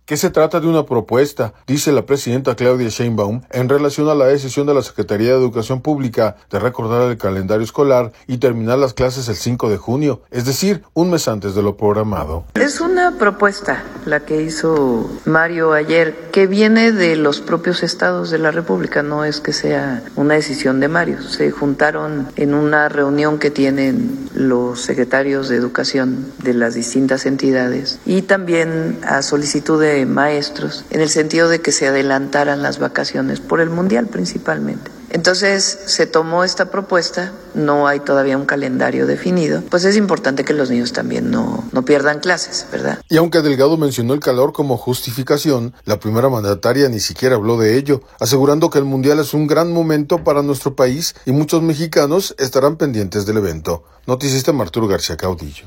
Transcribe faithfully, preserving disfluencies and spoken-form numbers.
que se trata de una propuesta, dice la presidenta Claudia Sheinbaum, en relación a la decisión de la Secretaría de Educación Pública de recordar el calendario escolar y terminar las clases el cinco de junio, es decir, un mes antes de lo programado. Es una propuesta la que hizo Mario ayer, que viene de los propios estados de la República, no es que sea una decisión de Mario. Se juntaron en una reunión que tienen los secretarios de educación de las distintas entidades y también a solicitud de maestros, en el sentido de que se adelantaran las vacaciones por el Mundial principalmente. Entonces se tomó esta propuesta, no hay todavía un calendario definido, pues es importante que los niños también no, no pierdan clases, ¿verdad? Y aunque Delgado mencionó el calor como justificación, la primera mandataria ni siquiera habló de ello, asegurando que el Mundial es un gran momento para nuestro país y muchos mexicanos estarán pendientes del evento. Noticista Arturo García Caudillo.